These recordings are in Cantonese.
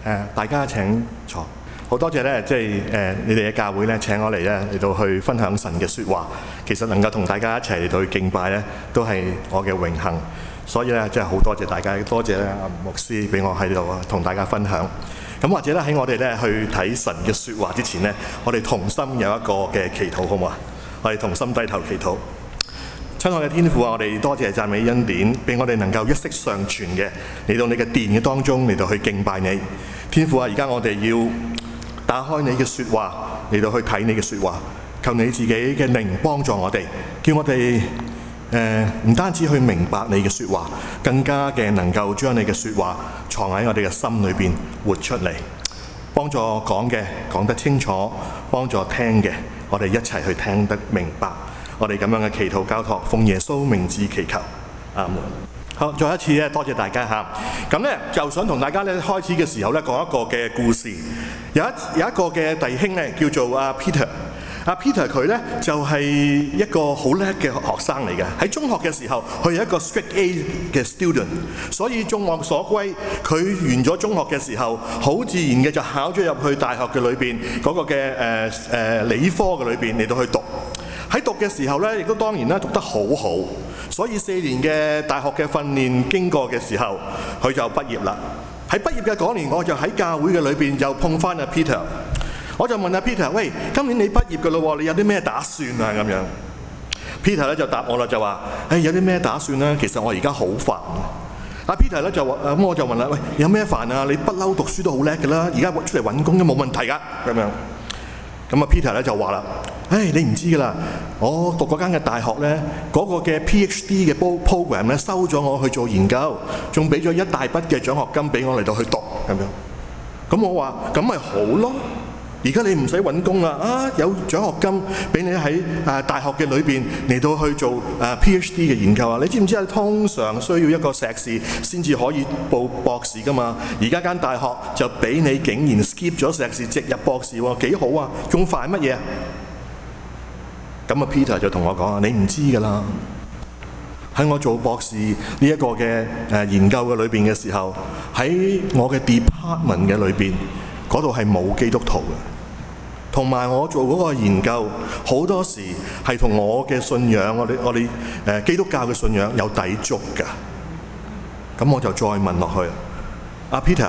大家請坐。好多謝咧，你哋嘅教會咧請我嚟嚟到去分享神嘅説話。其實能夠同大家一齊嚟到去敬拜咧，都係我嘅榮幸。所以咧，真係好多謝大家，多謝咧阿牧師俾我喺度同大家分享。咁或者咧喺我哋咧去睇神嘅説話之前咧，我哋同心有一個嘅祈禱，好唔好啊？我哋同心低頭祈禱。親愛嘅天父啊，我哋多謝讚美恩典，俾我哋能夠一息尚存嘅嚟到你嘅殿嘅當中嚟到去敬拜你。天父啊，而家我哋要打開你嘅説話嚟到去睇你嘅説話，求你自己嘅靈幫助我哋，叫我哋唔單止去明白你嘅説話，更加嘅能夠將你嘅説話藏喺我哋嘅心裏邊活出嚟，幫助講嘅講得清楚，幫助聽嘅我哋一齊去聽得明白。我哋咁樣嘅祈禱交託，奉耶穌名字祈求，阿門。好，再一次咧，多謝大家嚇。咁咧就想同大家咧開始嘅時候咧講一個嘅故事。有一個嘅弟兄咧叫做阿 Peter。阿 Peter 佢咧就係一個好叻嘅學生嚟嘅。喺中學嘅時候，佢係一個 straight A 嘅 student， 所以眾望所歸。佢完咗中學嘅時候，好自然嘅就考咗入去大學嘅裏邊嗰個嘅理科嘅裏邊嚟到去讀。喺讀嘅時候咧，亦都當然啦，讀得好好，所以4年嘅大學嘅訓練經過嘅時候，佢就畢業啦。喺畢業嘅嗰年，我就喺教會嘅裏邊又碰翻阿 Peter， 我就問阿 Peter：喂，今年你畢業㗎咯喎，你有啲咩打算啊？咁樣 Peter 咧就答我啦，就話：有啲咩打算咧？其實我而家好煩。阿 Peter 咧就話：咁我就問啦，喂，有咩煩啊？你不嬲讀書都好叻㗎啦，而家出嚟揾工都冇問題㗎，咁樣。咁啊 Peter 咧就話啦：你唔知㗎啦，我讀嗰間嘅大學咧，嗰個嘅 PhD 嘅 program 咧收咗我去做研究，仲俾咗一大筆嘅獎學金俾我嚟到去讀咁樣。咁我話：咁咪好咯，而家你唔使揾工啦，有獎學金俾你喺大學嘅裏邊嚟到去做PhD 嘅研究啊！你知唔知啊？通常需要一個碩士先至可以報博士㗎嘛。而家間大學就俾你竟然 skip 咗碩士直入博士喎，幾好啊！仲煩乜嘢啊？咁啊 Peter 就同我講啊：你唔知㗎啦，喺我做博士呢一個嘅研究嘅裏邊嘅時候，喺我嘅 department 嘅裏邊嗰度係冇基督徒嘅。同埋我做嗰個研究，好多時係同我嘅信仰，我哋基督教嘅信仰有抵觸㗎。咁我就再問落去，阿 Peter，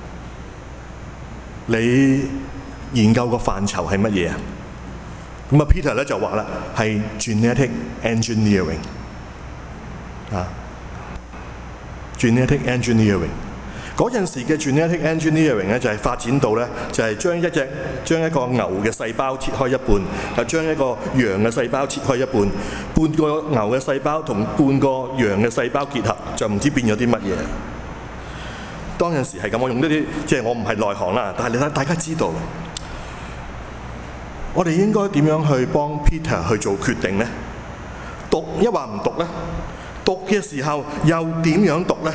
你研究個範疇係乜嘢啊？咁啊 Peter 咧就話啦，係 genetic engineering genetic engineering。嗰陣時嘅 genetic engineering 咧就係發展到咧，就係將一個牛嘅細胞切開一半，就將一個羊嘅細胞切開一半，半個牛嘅細胞同半個羊嘅細胞結合，就唔知變咗啲乜嘢。當陣時係咁，我用呢啲即係我唔係內行啦，但係大家知道，我哋應該點樣去幫 Peter 去做決定呢？讀抑或唔讀呢？讀嘅時候又點樣讀呢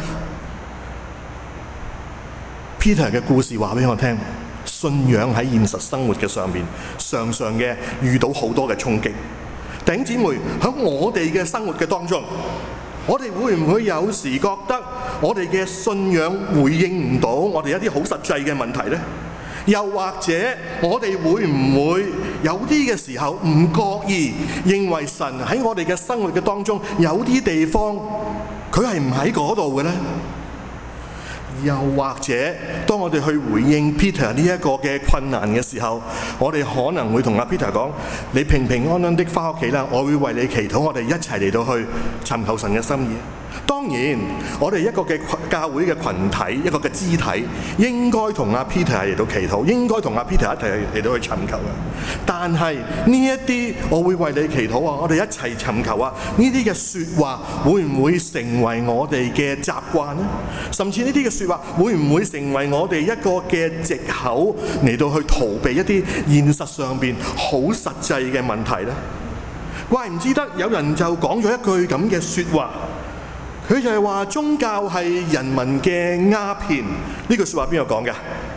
？Peter 嘅故事話俾我聽，信仰喺現實生活嘅上面，常常嘅遇到好多嘅衝擊。弟兄姊妹，喺我哋嘅生活嘅當中，我哋會唔會有時覺得我哋嘅信仰回應唔到我哋一啲好實際嘅問題呢？又或者我哋會唔會有啲嘅時候唔覺意認為神喺我哋嘅生活嘅當中有啲地方佢係唔喺嗰度嘅呢？又或者當我哋去回應 Peter 呢一個嘅困難嘅時候，我哋可能會同阿 Peter 講：你平平安安的返屋企啦，我會為你祈禱，我哋一齊嚟到去尋求神嘅心意。當然，我哋一個嘅教會嘅群體，一個嘅肢體，應該同阿 Peter 嚟到祈禱，應該同阿 Peter 一齊嚟到去尋求嘅。但係呢一啲，我會為你祈禱啊！我哋一齊尋求啊！呢啲嘅説話會唔會成為我哋嘅習慣呢？甚至呢啲嘅説話會唔會成為我哋一個嘅藉口嚟到去逃避一啲現實上邊好實際嘅問題呢？怪唔之得有人就講咗一句咁嘅説話。佢就係話宗教係人民嘅鴉片，呢句説話邊個講嘅？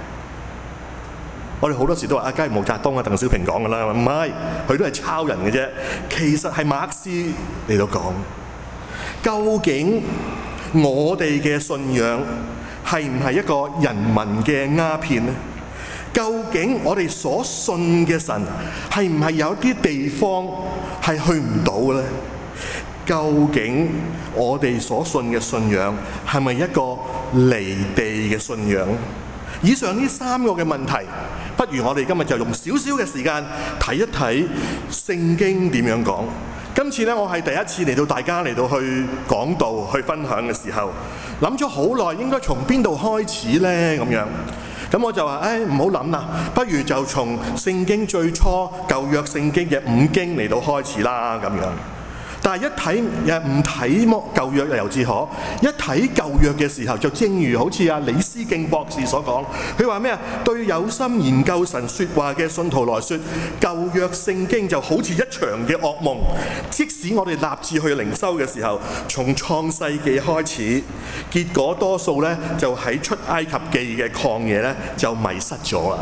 我哋好多時都話梗係毛澤東啊、鄧小平講㗎啦，唔係，佢都係抄人嘅啫。其實係馬克思嚟到講，究竟我哋嘅信仰係唔係一個人民嘅鴉片呢？究竟我哋所信嘅神係唔係有啲地方係去唔到嘅呢？究竟我哋所信嘅信仰係咪一個離地嘅信仰？以上呢3個嘅問題，不如我哋今日就用少少嘅時間睇一睇聖經點樣講。今次呢，我係第一次嚟到大家嚟到去講道去分享嘅時候，諗咗好耐，應該從邊度開始呢？咁樣，咁我就話：唔好諗啦，不如就從聖經最初舊約聖經嘅5經嚟到開始啦，咁樣。但係一睇唔睇舊約又自可，一睇舊約嘅時候，就正如好似李思敬博士所講，佢話咩啊？對有心研究神說話嘅信徒來說，舊約聖經就好似一場嘅噩夢。即使我哋立志去靈修嘅時候，從創世記開始，結果多數呢就喺出埃及記嘅曠野呢就迷失咗啦。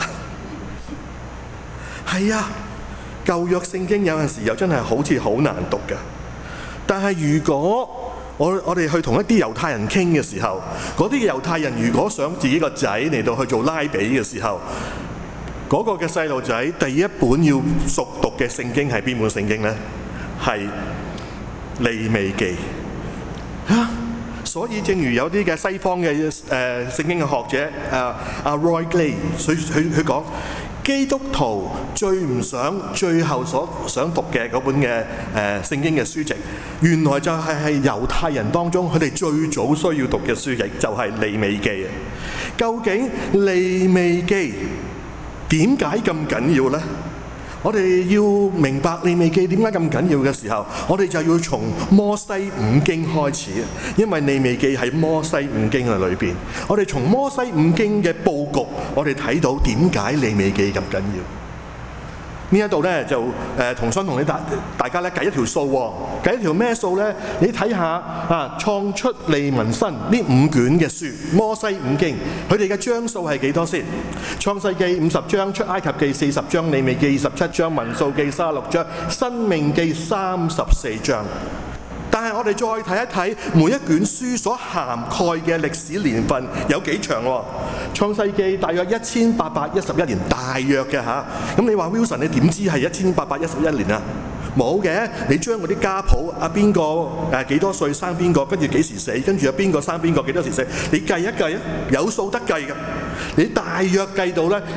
係啊，舊約聖經有陣時又真係好似好難讀㗎。但係如果我哋去同一啲猶太人傾嘅時候，嗰啲猶太人如果想自己個仔嚟到去做拉比嘅時候，嗰個嘅細路仔第一本要熟讀嘅聖經係邊本聖經呢？係利未記。所以正如有啲嘅西方嘅聖經嘅學者阿 Roy Gay， 佢講，基督徒最唔想最後所想讀嘅嗰本嘅聖經嘅書籍，原來就係猶太人當中佢哋最早需要讀嘅書籍，就係利未記。究竟利未記點解咁緊要呢？我哋要明白利未記點解咁緊要嘅時候，我哋就要從摩西5經開始，因為利未記喺摩西5經嘅裏邊。我哋從摩西5經嘅佈局，我哋睇到點解利未記咁緊要。呢一度咧就想同大家咧計一條數喎，計一條咩數咧？你睇下啊，創出利民申呢5卷嘅書，摩西5經，佢哋嘅章數係幾多先？創世記50章，出埃及記40章，利未記27章，民數記36章，申命記34章。但係我哋再睇一睇每一卷書所涵蓋嘅歷史年份有幾長喎？創世記大約1811年，大約嘅嚇。咁你話 Wilson， 你點知係1811年啊？冇嘅，你將嗰啲家譜邊個幾多歲生邊個，跟住幾時死，跟住有邊個生邊個幾多時死，你計一計啊，有數得計嘅。你大約計到咧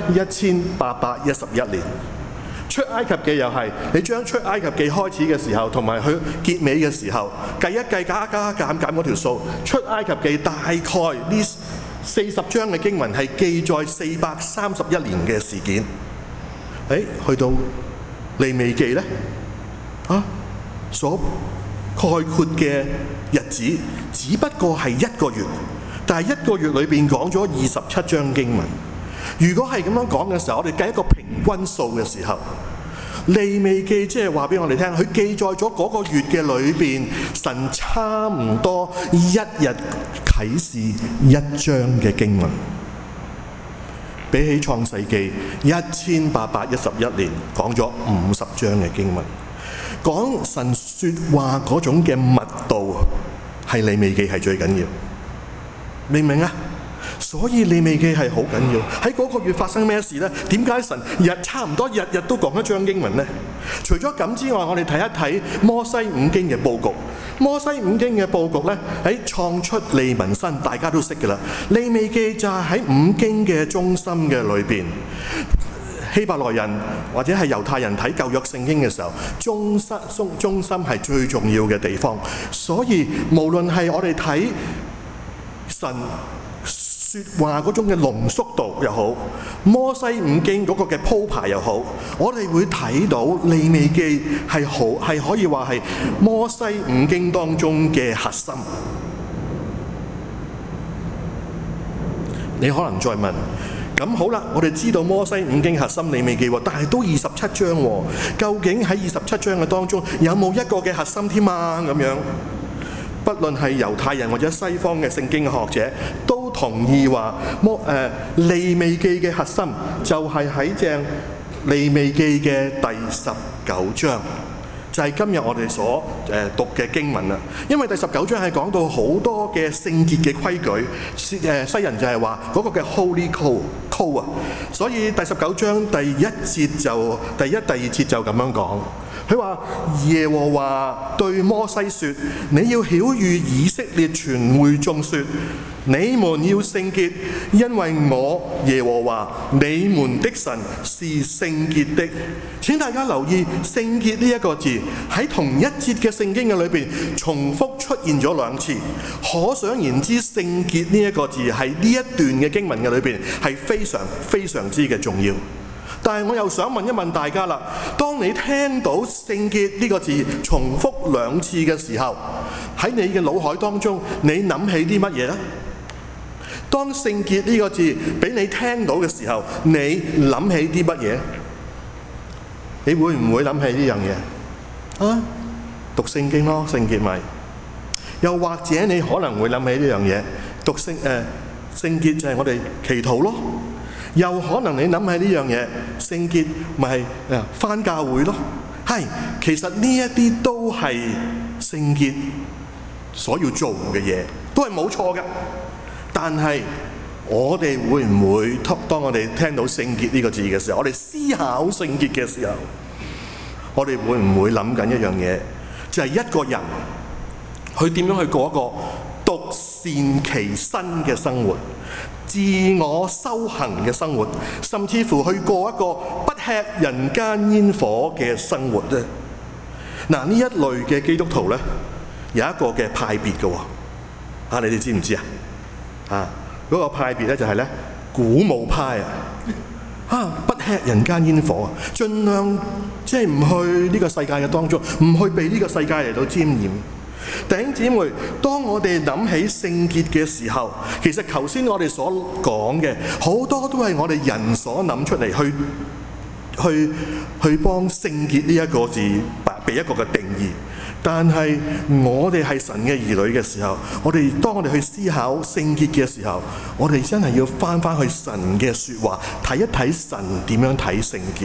1811年。出埃及記又係，你將出埃及記開始嘅時候同埋佢結尾嘅時候計一計，加減嗰條數，出埃及記大概呢40章嘅經文係記載431年嘅事件。去到利未記呢，所概括嘅日子只不過係1個月，但係1個月裏邊講咗27章經文。如果係咁樣講嘅時候，我哋計一個平均數嘅時候，利未記即係話俾我哋聽，佢記載咗嗰個月嘅裏邊，神差唔多一日啟示1章嘅經文，比起創世記1811年講咗50章嘅經文，講神說話嗰種嘅密度，係利未記係最緊要，明唔明啊？所以利未記係好緊要。喺嗰個月發生咩事呢？點解神差唔多日日都講一章經文呢？除咗咁之外，我哋睇一睇摩西5經嘅佈局。摩西5經嘅佈局呢，喺創出利民申大家都識㗎啦。利未記就係喺5經嘅中心嘅裏邊。希伯來人或者係猶太人睇舊約聖經嘅時候，中心係最重要嘅地方。所以無論係我哋睇神說話嗰種嘅濃縮度又好，摩西5經嗰個嘅鋪排又好，我哋會睇到利未記係可以話係摩西5經當中嘅核心。你可能再問，咁好啦，我哋知道摩西5經核心利未記，但係都27章喎，究竟喺27章嘅當中有冇一個嘅核心添啊？咁樣，不論係猶太人或者西方嘅聖經嘅學者，都同意話利未記嘅核心就係喺正利未記嘅第19章。 就係今日我哋所讀嘅經文啦。因為第19章係講到好多嘅聖潔嘅規矩，西人就係話嗰個嘅 Holy Code 啊。所以第19章第一節就第一、第二節就咁樣講。佢話耶和華對摩西說：你要曉諭以色列全會眾說，你們要聖潔，因為我耶和華你們的神是聖潔的。請大家留意聖潔呢一個字喺同一節嘅聖經嘅裏邊重複出現咗2次，可想而知聖潔呢一個字喺呢一段嘅經文嘅裏邊係非常非常之嘅重要。但係我又想問一問大家啦，當你聽到聖潔呢個字重複2次嘅時候，喺你嘅腦海當中，你諗起啲乜嘢呢？當聖潔呢個字俾你聽到嘅時候，你諗起啲乜嘢？你會唔會諗起呢樣嘢？啊，讀聖經咯，聖潔咪。又或者你可能會諗起呢樣嘢，讀聖潔就係我哋祈禱咯。又可能你諗起呢樣嘢，聖潔咪係返教會咯。係，其實呢一啲都係聖潔所要做嘅嘢，都係冇錯嘅。但係我哋會唔會當我哋聽到聖潔呢個字嘅時候，我哋思考聖潔嘅時候，我哋會唔會諗緊一樣嘢，就係一個人佢點樣去過一個獨善其身嘅生活，自我修行嘅生活，甚至乎去過一個不吃人間煙火嘅生活咧？嗱，呢一類嘅基督徒咧，有一個嘅派別嘅喎，你哋知唔知啊？嗰個派別咧就係咧鼓舞派不吃人間煙火，盡量即係唔去呢個世界嘅當中，唔去被呢個世界嚟到沾染。弟兄姊妹，當我哋諗起聖潔嘅時候，其實頭先我哋所講嘅好多都係我哋人所諗出嚟，去幫聖潔呢一個字俾一個嘅定義。但係我哋係神嘅兒女嘅時候，當我哋去思考聖潔嘅時候，我哋真係要翻去神嘅說話，睇一睇神點樣睇聖潔。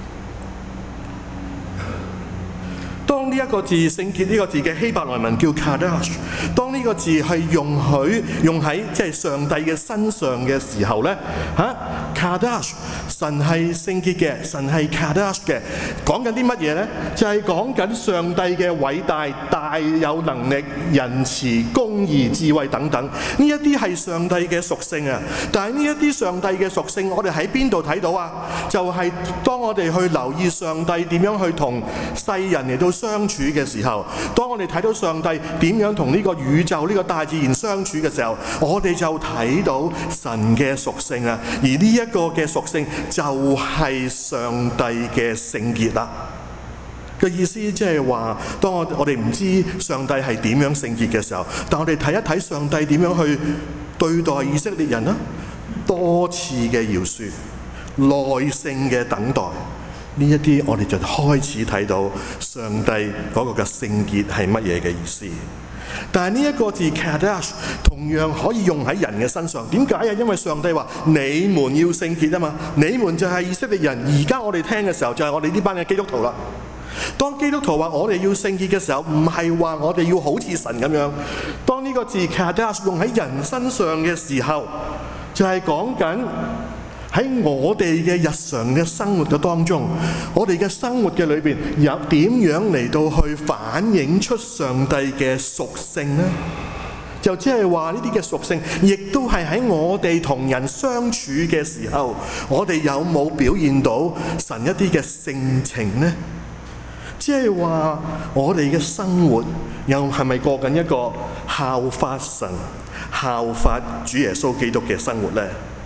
當呢一個字聖潔呢個字嘅希伯來文叫 Kadosh， 當呢個字係用喺即係上帝嘅身上嘅時候咧，Kadosh， 神係聖潔嘅，神係 Kadosh 嘅，講緊啲乜嘢咧？就係講緊上帝嘅偉大、大有能力、仁慈、公義、智慧等等，呢一啲係上帝嘅屬性啊！但係呢一啲上帝嘅屬性，我哋喺邊度睇到啊？就係當我哋去留意上帝點樣去同世人嚟到相處嘅時候，當我哋睇到上帝點樣同呢個宇宙、呢個大自然相處嘅時候，我哋就睇到神嘅屬性啊！而呢一個嘅屬性就係上帝嘅聖潔啦。嘅意思即係話，當我哋唔知上帝係點樣聖潔嘅時候，但我哋睇一睇上帝點樣去對待以色列人啦，多次嘅饒恕、耐性嘅等待。呢一啲我哋就開始睇到上帝嗰個嘅聖潔係乜嘢嘅意思。但係呢一個字 Kadosh 同樣可以用喺人嘅身上。點解啊？因為上帝話你們要聖潔啊嘛，你們就係以色列人。而家我哋聽嘅時候就係我哋呢班嘅基督徒啦。當基督徒話我哋要聖潔嘅時候，唔係話我哋要好似神咁樣。當呢個字 Kadosh 用喺人身上嘅時候，就係講緊喺我哋嘅日常嘅生活嘅當中，我哋嘅生活嘅裏邊有點樣嚟到去反映出上帝嘅屬性呢？就即係話呢啲嘅屬性，亦都係喺我哋同人相處嘅時候，我哋有冇表現到神一啲嘅性情呢？即係話我哋嘅生活又係咪過緊一個效法神、效法主耶穌基督嘅生活呢？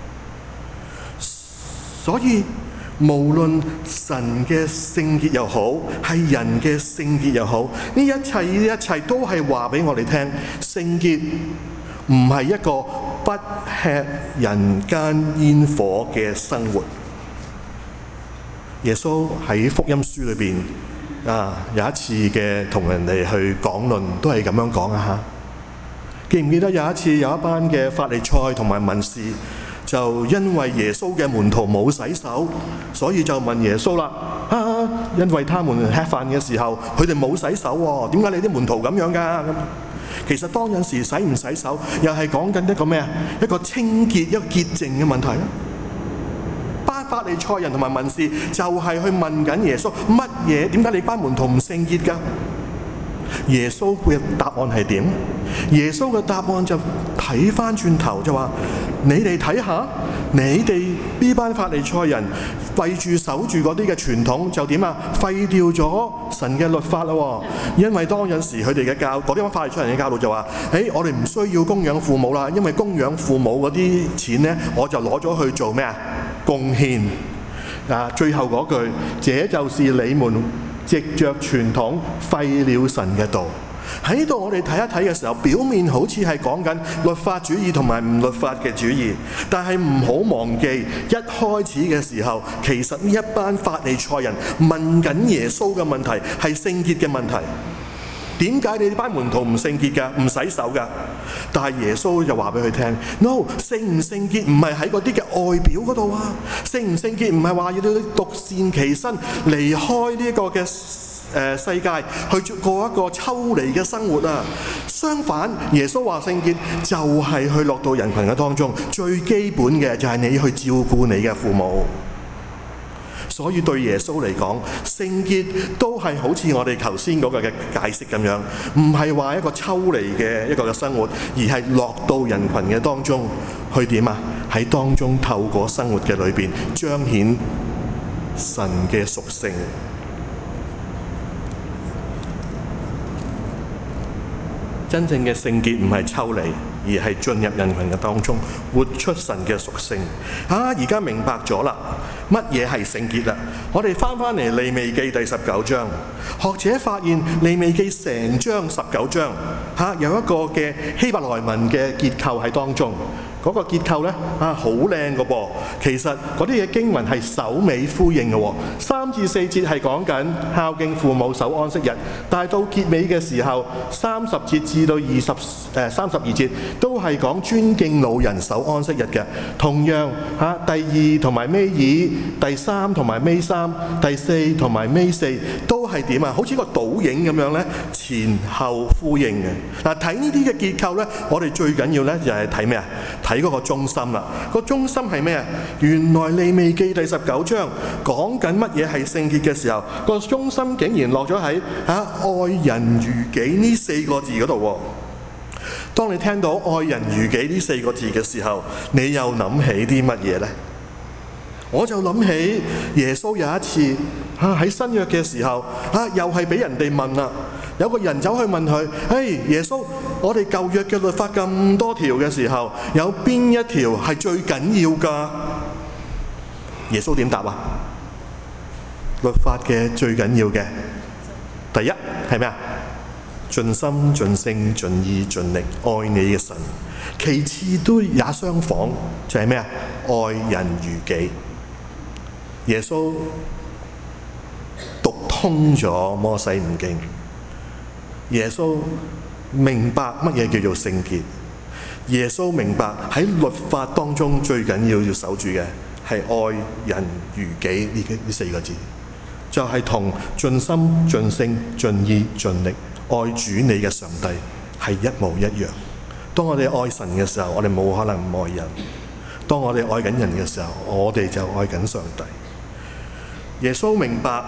所以無論神嘅聖潔又好，係人嘅聖潔又好，呢一切都係話俾我哋聽，聖潔唔係一個不吃人間煙火嘅生活。耶穌喺福音書裏邊有一次嘅同人哋去講論，都係咁樣講啊！記唔記得有一次有一班嘅法利賽同埋文士就因為耶穌嘅門徒冇洗手，所以就問耶穌啦。因為他們吃飯嘅時候，佢哋冇洗手喎，點解你啲門徒咁樣㗎？其實當陣時洗唔洗手，又係講緊一個咩啊？一個清潔、一個潔淨嘅問題啦。班法利賽人同埋文士就係去問緊耶穌乜嘢？點解你班門徒唔聖潔㗎？耶穌嘅答案係點？耶穌嘅答案就睇翻轉頭就話：你哋睇下，你哋呢班法利賽人為住守住嗰啲嘅傳統，就點啊？廢掉咗神嘅律法啦。因為當陣時佢哋嘅嗰啲法利賽人嘅教導就話：我哋唔需要供養父母啦，因為供養父母嗰啲錢呢，我就攞咗去做咩啊？貢獻。最後嗰句，這就是你們藉着傳統廢了神嘅道。喺度我哋睇一睇嘅時候，表面好似係講緊律法主義同埋唔律法嘅主義，但係唔好忘記一開始嘅時候，其實呢一班法利賽人問緊耶穌嘅問題係聖潔嘅問題。點解你哋班門徒唔聖潔㗎？唔洗手㗎？但係耶穌就話俾佢聽 ：No， 聖唔聖潔唔係喺嗰啲嘅外表嗰度啊！聖唔聖潔唔係話要你獨善其身，離開呢個嘅世界去過一個抽離嘅生活啊！相反，耶穌話聖潔就係去落到人群嘅當中，最基本嘅就係你去照顧你嘅父母。所以對耶穌嚟講，聖潔都係好似我哋頭先嗰個嘅解釋咁樣，唔係話一個抽離嘅一個嘅生活，而係落到人群嘅當中去點啊？喺當中透過生活嘅裏邊彰顯神嘅屬性。真正嘅聖潔唔係抽離，而係進入人群嘅當中，活出神嘅屬性。而家明白咗啦，乜嘢係聖潔啦？我哋翻嚟利未記第19章，學者發現利未記成章19章有一個嘅希伯來文嘅結構喺當中。嗰個結構呢，好靚嘅噃。其實嗰啲嘅經文係首尾呼應嘅喎。3至4節係講緊孝敬父母守安息日，但係到結尾嘅時候，30節至到32節都係講尊敬老人守安息日嘅。同樣第2同埋尾二，第3同埋尾3，第4同埋尾4都係點啊？好似個倒影咁樣呢，前後呼應嘅。睇呢啲嘅結構呢，我哋最緊要呢就係睇咩啊？睇嗰個中心啦，個中心係咩啊？原來利未記第19章講緊乜嘢係聖潔嘅時候，個中心竟然落咗喺愛人如己呢4個字嗰度喎。當你聽到愛人如己呢4個字嘅時候，你又諗起啲乜嘢呢？我就諗起耶穌有一次喺新約嘅時候又係俾人哋問啦。有個人走去問佢：耶穌，我哋舊約嘅律法咁多條嘅時候，有邊一條係最緊要㗎？耶穌點答啊？律法嘅最緊要嘅，第一係咩啊？盡心、盡性、盡意、盡力愛你嘅神。其次都也相仿，就係咩啊？愛人如己。耶穌讀通咗摩西五經。耶穌明白乜嘢叫做聖潔，耶穌明白喺律法當中最緊要守住嘅係愛人如己呢4個字，就係同盡心、盡性、盡意、盡力愛主你嘅上帝係一模一樣。當我哋愛神嘅時候，我哋冇可能唔愛人；當我哋愛緊人嘅時候，我哋就愛緊上帝。耶穌明白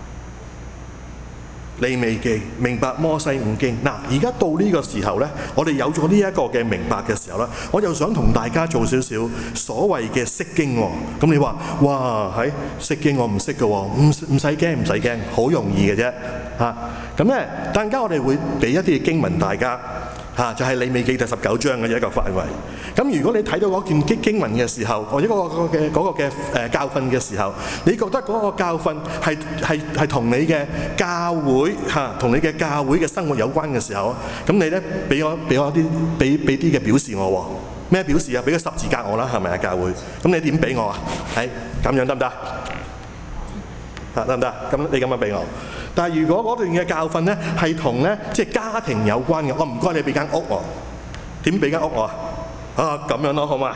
利未記，明白摩西五經。而家到呢個時候呢，我哋有咗呢一個嘅明白嘅時候呢，我就想同大家做少少所謂嘅釋經喎。咁你話，哇，喺釋經我唔識嘅喎，唔使驚，唔使驚，好容易嘅啫。咁呢，陣間我哋會俾一啲嘅經文大家。就係利未記第19章嘅一個範圍。咁如果你睇到嗰段經文嘅時候，或者嗰個嘅教訓嘅時候，你覺得嗰個教訓係同你嘅教會同你嘅教會嘅生活有關嘅時候，咁你咧俾啲嘅表示我喎。咩表示啊？俾個十字架我啦，係咪啊？教會。咁你點俾我啊？係咁樣得唔得？得唔得？咁你咁樣俾我。但係如果嗰段嘅教訓咧係同咧即係家庭有關嘅，我唔該你俾間屋我，點俾間屋我啊？咁樣咯，好嘛？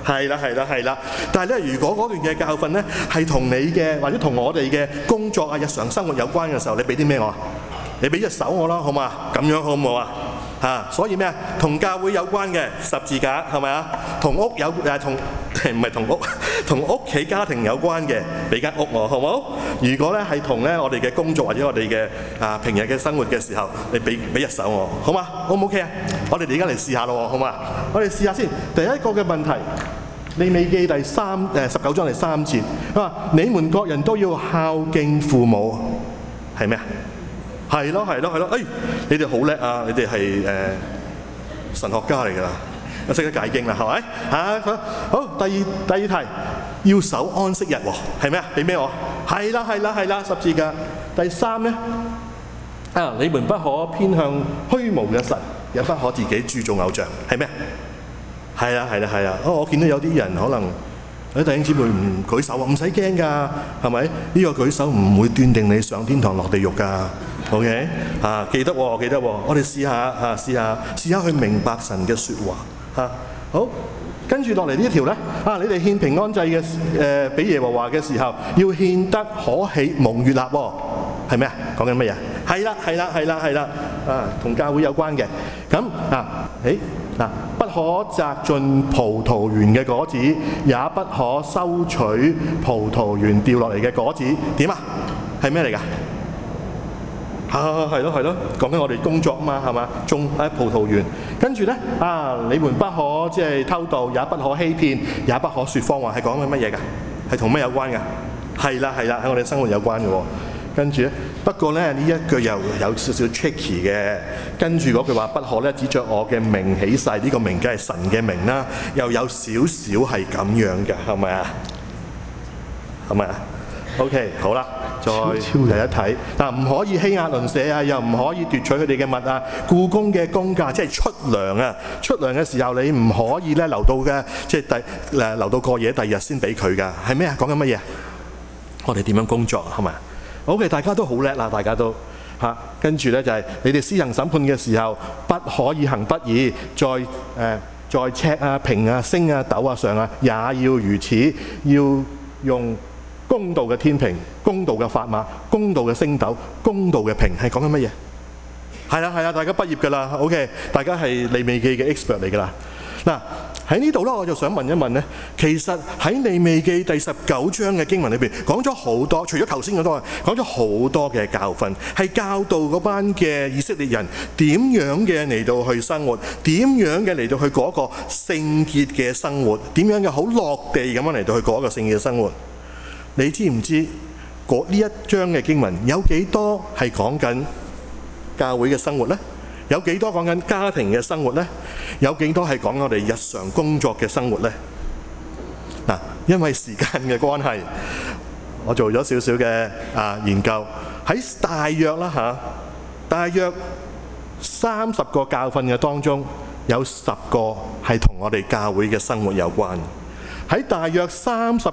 係啦，係啦，係啦。但係咧，如果嗰段嘅教訓咧係同你嘅或者同我哋嘅工作啊、日常生活有關嘅時候，你俾啲咩我啊？你俾隻手我啦，好嘛？咁樣好唔好啊？所以咩啊？同教會有關嘅十字架係咪啊？同屋有同唔係同屋，同屋企家庭有關嘅，俾間屋我好唔好？如果咧係同咧我哋嘅工作或者我哋嘅平日嘅生活嘅時候，你俾隻手我，好嘛？好唔 OK 啊？我哋而家嚟試下咯，好嘛？我哋試下先。第一個嘅問題，利未記19章第3節，佢話：你們各人都要孝敬父母，係咩啊？係咯，係咯，係咯！你哋好叻啊！你哋係神學家嚟㗎啦，我識得解經啦，係咪？好，第二題，要守安息日喎，係咩啊？俾咩我？係啦，係啦，係啦，十字架。第三咧，你們不可偏向虛無嘅神，也不可自己鑄造偶像，係咩啊？係啊，係啦，係啊！我見到有啲人可能啲弟兄姊妹唔舉手啊，唔使驚㗎，係咪？呢個舉手唔會斷定你上天堂落地獄㗎。OK 記得喎，記得喎，我哋試下去明白神嘅説話好，跟住落嚟呢條咧你哋獻平安祭嘅俾耶和華嘅時候，要獻得可喜蒙悅納喎，係咩啊？講緊乜嘢？係啦，係啦，係啦，係啦，同教會有關嘅。咁不可摘盡葡萄園嘅果子，也不可收取葡萄園掉落嚟嘅果子。點啊？係咩嚟㗎？係咯，係咯，講緊我哋工作啊嘛，係嘛？種喺葡萄園，跟住咧你們不可即係偷盜，也不可欺騙，也不可説謊話，係講緊乜嘢㗎？係同咩有關㗎？係啦，係啦，喺我哋生活有關嘅喎。跟住咧，不過咧呢一句又有少少 tricky 嘅。跟住嗰句話，不可咧指著我嘅名起誓，呢個名梗係神嘅名啦，又有少少係咁樣嘅，係咪啊？係咪啊？OK， 好啦，再睇一睇唔可以欺壓鄰舍啊，又唔可以奪取佢哋嘅物啊。僱工嘅工價即係出糧啊，出糧嘅時候你唔可以咧留到嘅，即係留到過夜，第二日先俾佢㗎。係咩啊？講緊乜嘢？我哋點樣工作係咪？OK， 大家都好叻啦，大家都跟住咧就係你哋施行審判嘅時候，不可以行不義，在尺啊、平啊、升啊、斗啊上啊，也要如此，要用公道嘅天平、公道嘅砝碼、公道嘅升斗、公道嘅瓶，係講緊乜嘢？係啦，係啦，大家畢業㗎啦 ，OK， 大家係利未記嘅 expert 嚟㗎啦。嗱喺呢度咧，我就想問一問咧，其實喺利未記第19章嘅經文裏邊講咗好多，除咗頭先嗰多，講咗好多嘅教訓，係教導嗰班嘅以色列人點樣嘅嚟到去生活，點樣嘅嚟到去過一個聖潔嘅生活，點樣嘅好落地咁樣嚟到去過一個聖潔嘅生活。你知唔知呢一章嘅經文有幾多係講緊教會嘅生活呢？有幾多講緊家庭嘅生活呢？有幾多係講我哋日常工作嘅生活呢？因為時間嘅關係，我做咗少少嘅研究，喺大約30個教訓嘅當中，有10個係同我哋教會嘅生活有關。喺大約30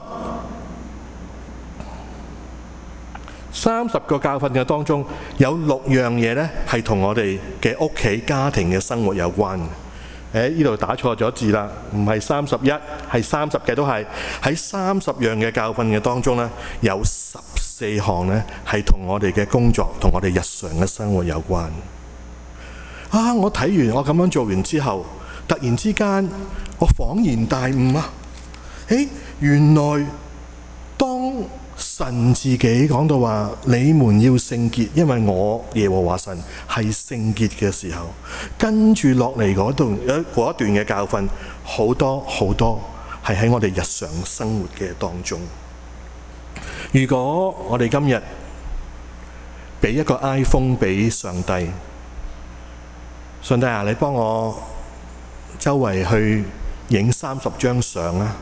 個教訓嘅當中，有6樣嘢呢係同我哋嘅屋企家庭嘅生活有關嘅。呢度打錯咗字啦，唔係31，係30嘅都係。喺30樣嘅教訓嘅當中呢，有14項呢係同我哋嘅工作、同我哋日常嘅生活有關。我睇完，我咁樣做完之後，突然之間我恍然大悟啊！原來當神自己講到話你們要聖潔，因為我耶和華神係聖潔嘅時候，跟住落嚟嗰一段嘅教訓，好多好多係喺我哋日常生活嘅當中。如果我哋今日俾一個 iPhone 俾上帝，上帝你幫我周圍去影30張相啊！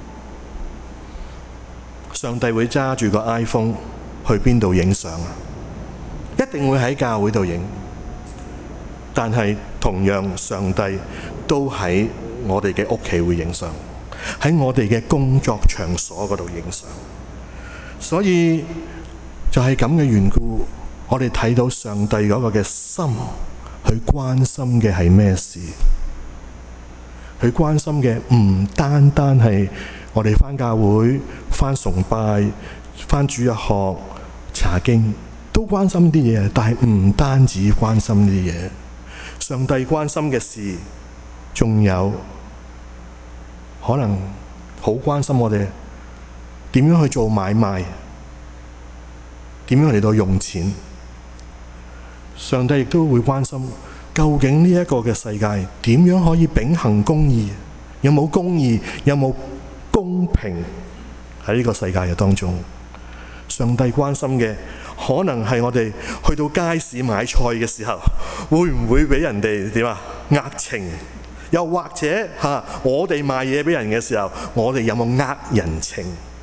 上帝會揸住個 iPhone 去邊度影相啊？一定會喺教會度影，但係同樣上帝都喺我哋嘅屋企會影相，喺我哋嘅工作場所嗰度影相。所以就係咁嘅緣故，我哋睇到上帝嗰個嘅心去關心嘅係咩事？ 佢關心嘅唔單單係我哋返教會、返崇拜、返主日學、查經，都關心啲嘢，但係唔單止關心啲嘢。上帝關心嘅事，仲有可能好關心我哋點樣去做買賣，點樣嚟到用錢。上帝亦都會關心，究竟呢一個嘅世界點樣可以秉行公義？有冇公義？有冇公平喺呢個世界嘅當中？上帝關心嘅可能係我哋去到街市買菜嘅時候，會唔會俾人哋點啊壓情？又或者我哋賣嘢俾人嘅時候，我哋有冇呃人情？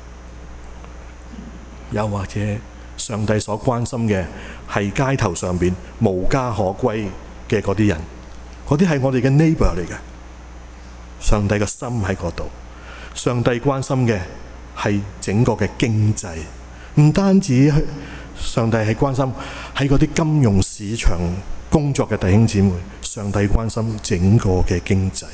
又或者上帝所關心嘅係街頭上邊無家可歸嘅嗰啲人，嗰啲係我哋嘅 neighbor 嚟嘅。上帝嘅心喺嗰度，上帝關心嘅係整個嘅經濟，唔單止上帝係關心喺嗰啲金融市場工作嘅弟兄姊妹，上帝關心整個嘅經濟。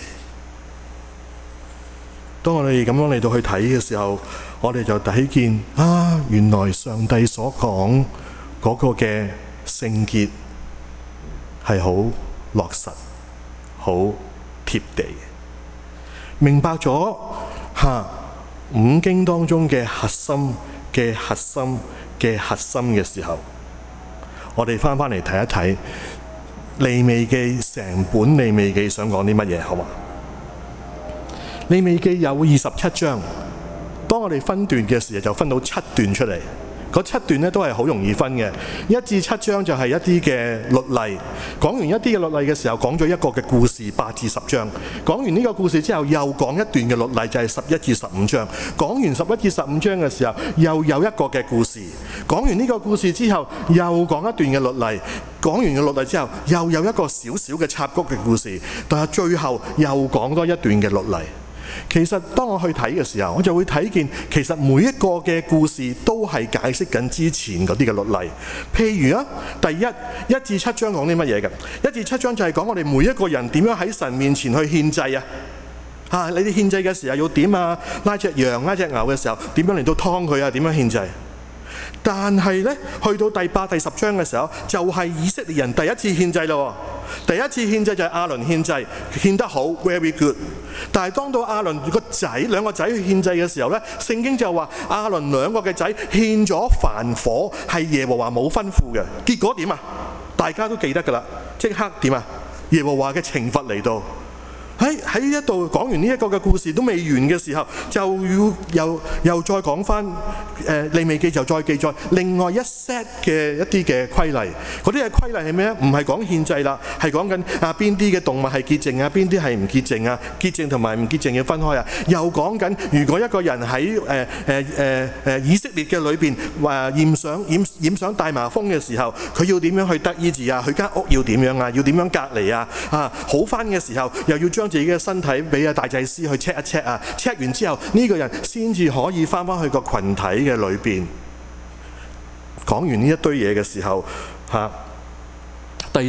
當我哋咁樣嚟到去睇嘅時候，我哋就睇見原來上帝所講嗰個嘅聖潔係好落實、好貼地。明白咗五經當中嘅核心嘅核心嘅核心嘅時候，我哋翻嚟睇一睇利未記，成本利未記想講啲乜嘢，好嘛？利未記有27章，當我哋分段嘅時候就分到7段出嚟。嗰7段咧都係好容易分嘅，1至7章就係一啲嘅律例。講完一啲嘅律例嘅時候，講咗一個嘅故事8至10章。講完呢個故事之後，又講一段嘅律例，就係11至15章。講完11至15章嘅時候，又有一個嘅故事。講完呢個故事之後，又講一段嘅律例。講完嘅律例之後，又有一個小小嘅插曲嘅故事。但係最後又講多一段嘅律例。其實當我去睇嘅時候，我就會睇見其實每一個嘅故事都係解釋緊之前嗰啲嘅律例。譬如第1至7章講啲乜嘢嘅？1至7章就係講我哋每一個人點樣喺神面前去獻祭你哋獻祭嘅時候要點拉隻羊拉隻牛嘅時候點樣嚟到劏佢點樣獻祭？但係呢，去到第8、第10章嘅時候，就係以色列人第一次獻祭咯。第一次獻祭就係亞倫獻祭，獻得好 ，very good。但係當到亞倫兩個仔去獻祭嘅時候呢，聖經就話亞倫兩個嘅仔獻咗燔火，係耶和華冇吩咐嘅。結果點啊？大家都記得㗎啦，即刻點啊？耶和華嘅懲罰嚟到。喺呢一度講完呢一個嘅故事都未完嘅時候，就要又再講翻利未記，就再記載另外一 set 嘅一啲嘅規例。嗰啲嘅規例係咩？唔係講獻祭啦，係講緊邊啲嘅動物係潔淨邊啲係唔潔淨潔淨同埋唔潔淨要分開又講緊如果一個人喺以色列嘅裏邊染上大麻風嘅時候，佢要點樣去得醫治佢間屋要點樣要點樣隔離好翻嘅時候又要將自己嘅身體俾大祭司去 check 一 check 完之後呢個人先至可以翻去個群體嘅裏邊。講完呢一堆嘢嘅時候第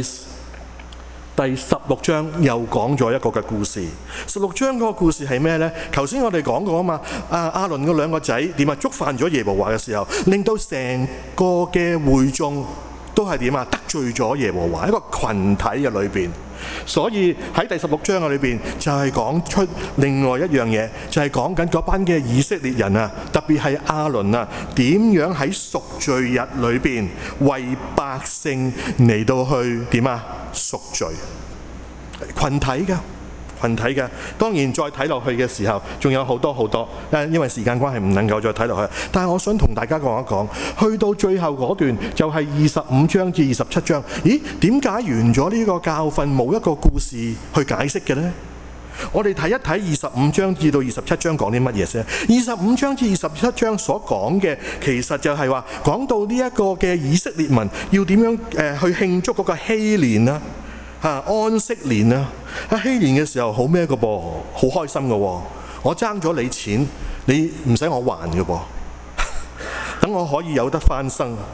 16章又講咗一個嘅故事。16章嗰個故事係咩呢？頭先我哋講過嘛，亞倫嗰兩個仔點觸犯咗耶和華嘅時候，令到成個嘅會眾都係點得罪咗耶和華，一個群體嘅裏邊。所以喺第16章嘅裏邊就係講出另外一樣嘢，就係講緊嗰班嘅以色列人特別係亞倫點樣喺贖罪日裏邊為百姓嚟到去點贖罪，群體嘅。當然再睇落去嘅時候仲有好多，因為時間關係唔能夠再睇落去。但係我想同大家講一講，去到最後嗰段就係25章至27章。咦？點解完咗呢個教訓冇一個故事去解釋嘅呢？我哋睇一睇25章至到27章講啲乜嘢先。25章至27章所講嘅其實就係話講到呢一個嘅以色列民要點樣去慶祝嗰個禧年安息年禧年嘅時候好咩嘅噃，好開心嘅喎。我爭咗你錢，你唔使我還嘅噃，等我可以有得翻生。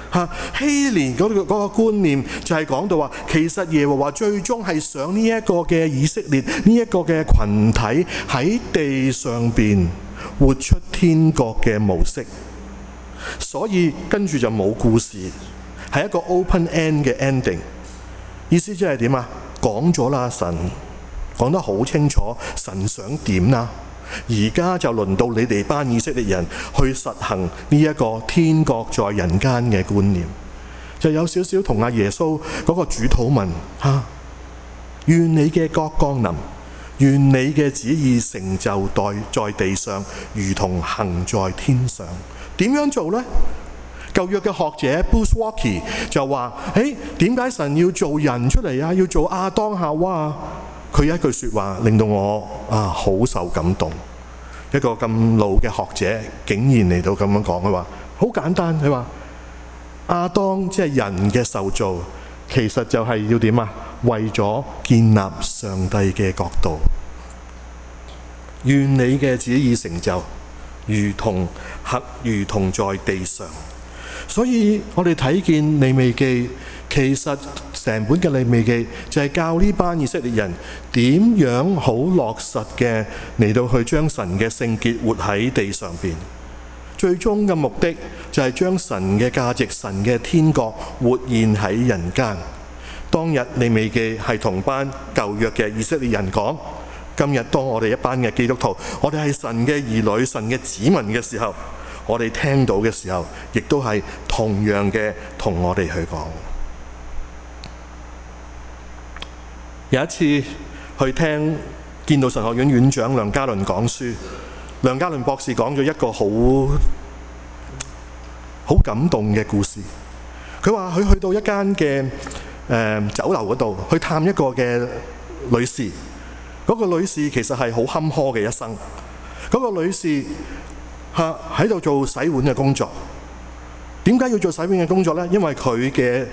希連嗰個觀念就係講到話，其實耶和華最終係想呢一個嘅以色列，呢一個嘅群體喺地上邊活出天國嘅模式。所以跟住就冇故事，係一個 open end 嘅 ending。意思即係點啊？講咗啦，神講得好清楚，神想點啊？而家就輪到你哋班以色列人去實行呢一個天國在人間嘅觀念，就有少少同阿耶穌嗰個主禱文願你嘅國降臨，願你嘅旨意成就在地上，如同行在天上。點樣做呢？舊約嘅學者 Bruce Waltke 就話：點解神要做人出嚟啊？要做亞當夏娃啊？佢有一句說話令到我好受感動。一個咁老嘅學者竟然嚟到咁樣講，佢話好簡單，佢話亞當即係人嘅受造，其實就係要點啊？為咗建立上帝嘅國度，願你嘅旨意成就，如同在地上。所以我哋睇見利未記，其實成本嘅利未記就係教呢班以色列人點樣好落實嘅嚟到去將神嘅聖潔活喺地上邊。最終嘅目的就係將神嘅價值、神嘅天國活現喺人間。當日利未記係同班舊約嘅以色列人講，今日當我哋一班嘅基督徒，我哋係神嘅兒女、神嘅子民嘅時候，我哋聽到嘅時候，亦都係同樣嘅同我哋去講。有一次去聽建道神學院院長梁家麟講書，梁家麟博士講咗一個好感動嘅故事。佢話佢去到一間嘅酒樓嗰度去探一個嘅女士，嗰個女士其實係好坎坷嘅一生。嗰個女士喺度做洗碗嘅工作。點解要做洗碗嘅工作呢？因為佢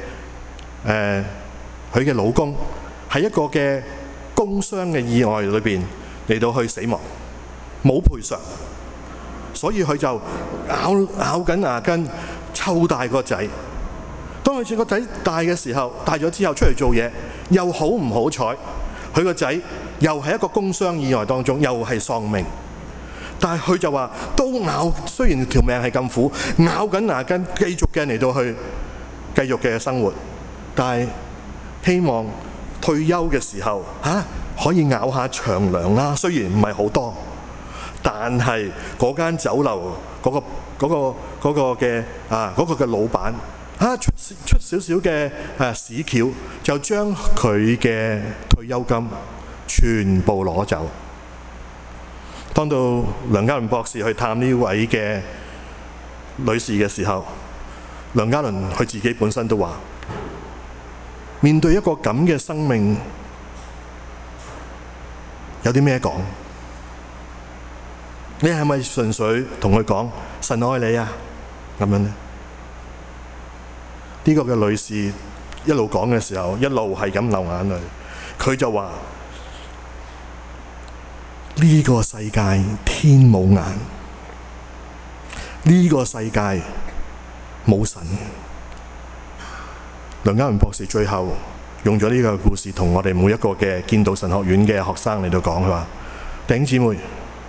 嘅老公喺一個嘅工傷嘅意外裏邊嚟到去死亡，冇賠償，所以佢就咬緊牙根湊大個仔。當佢個仔大嘅時候，大咗之後出嚟做嘢，又好唔好彩，佢個仔又係一個工傷意外當中，又係喪命。但係佢就話都咬，雖然條命係咁苦，咬緊牙根繼續嘅嚟到去繼續嘅生活，但係希望退休嘅時候可以咬下長糧啦。雖然唔係好多，但係嗰間酒樓嗰個嘅老闆出少少嘅屎橋，就將佢嘅退休金全部攞走。當到梁家麟博士去探呢位嘅女士嘅時候，梁家麟佢自己本身都話，面對一個咁嘅生命，有啲咩講？你係咪純粹同佢講神愛你啊？咁樣呢？呢個嘅女士一路講嘅時候，一路係咁流眼淚。佢就話：呢個世界天冇眼，呢個世界冇神。梁家麟博士最後用咗呢個故事同我哋每一個嘅建道神學院嘅學生嚟到講，佢話：弟兄姊妹，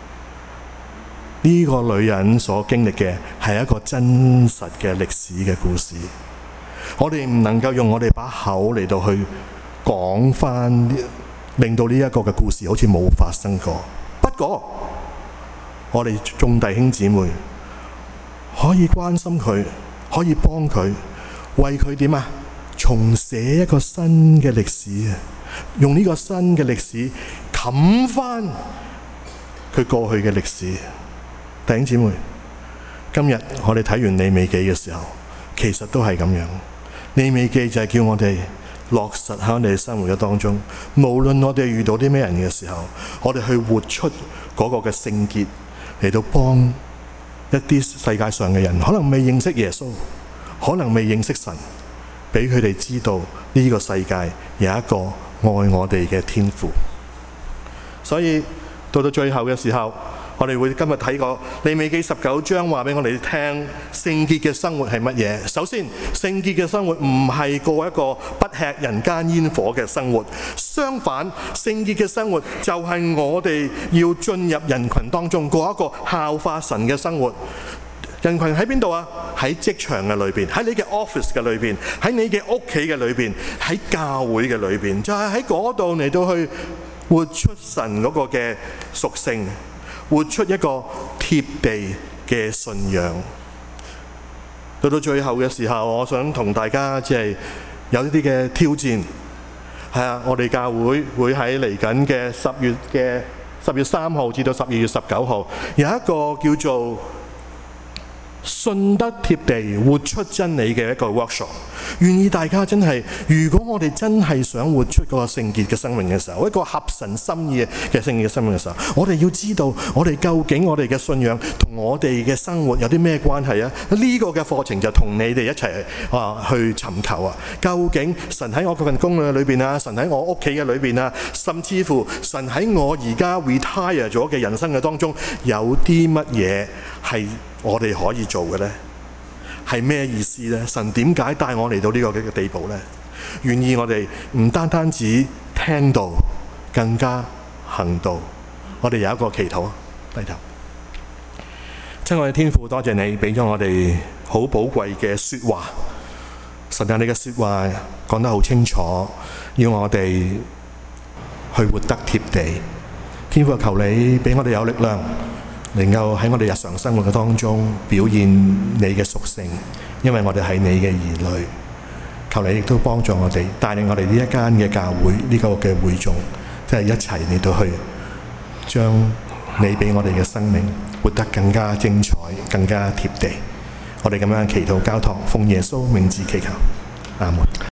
呢個女人所經歷嘅係一個真實嘅歷史嘅故事。我哋唔能夠用我哋把口嚟到去講翻，令到呢一個嘅故事好似冇發生過。不過我哋眾弟兄姊妹可以關心佢，可以幫佢，為佢點啊？重寫一個新嘅歷史啊！用呢個新嘅歷史冚翻佢過去嘅歷史。弟兄姊妹，今日我哋睇完利未記嘅時候，其實都係咁樣。利未記就係叫我哋落實喺我哋生活嘅當中，無論我哋遇到啲咩人嘅時候，我哋去活出嗰個嘅聖潔，嚟到幫一啲世界上嘅人，可能未認識耶穌，可能未認識神，俾佢哋知道呢個世界有一個愛我哋嘅天父。所以到最後嘅時候， 我哋會今日睇過利未記19章，話俾我哋聽聖潔嘅生活係乜嘢。首先，聖潔嘅生活唔係過一個不吃人間煙火嘅生活，相反，聖潔嘅生活就係我哋要進入人群當中過一個效法神嘅生活。人群喺邊度啊？喺職場嘅裏邊，喺你嘅 office 嘅裏邊，喺你嘅屋企嘅裏邊，喺教會嘅裏邊，就係喺嗰度嚟到去活出神嗰個嘅屬性，活出一個貼地嘅信仰。到最後嘅時候，我想同大家有一啲嘅挑戰。係啊，我哋教會會喺嚟緊嘅10月3號至到12月19號有一個叫做信德貼地活出真理嘅一個 workshop， 願意大家真係，如果我哋真係想活出嗰個聖潔嘅生命嘅時候，一個合神心意嘅聖潔嘅生命嘅時候，我哋要知道我哋究竟我哋嘅信仰同我哋嘅生活有啲咩關係啊？呢個嘅課程就同你哋一齊去尋求啊！究竟神喺我嗰份工嘅裏邊啊，神喺我屋企嘅裏邊啊，甚至乎神喺我而家 retire 咗嘅人生嘅當中，有啲乜嘢係我哋可以做嘅呢？係咩意思呢？神點解帶我嚟到呢個嘅地步呢？願意我哋唔單單只聽到，更加行道。我哋有一個祈禱，低頭。親愛嘅天父，多謝你俾咗我哋好寶貴嘅說話。神啊，你嘅說話講得好清楚，要我哋去活得貼地。天父，求你俾我哋有力量，能夠喺我哋日常生活嘅當中表現你嘅屬性，因為我哋係你嘅兒女。求你亦都幫助我哋，帶領我哋呢一間嘅教會，呢個嘅會眾，即係一齊嚟到去將你俾我哋嘅生命活得更加精彩，更加貼地。我哋咁樣祈禱交託，奉耶穌名字祈求，阿門。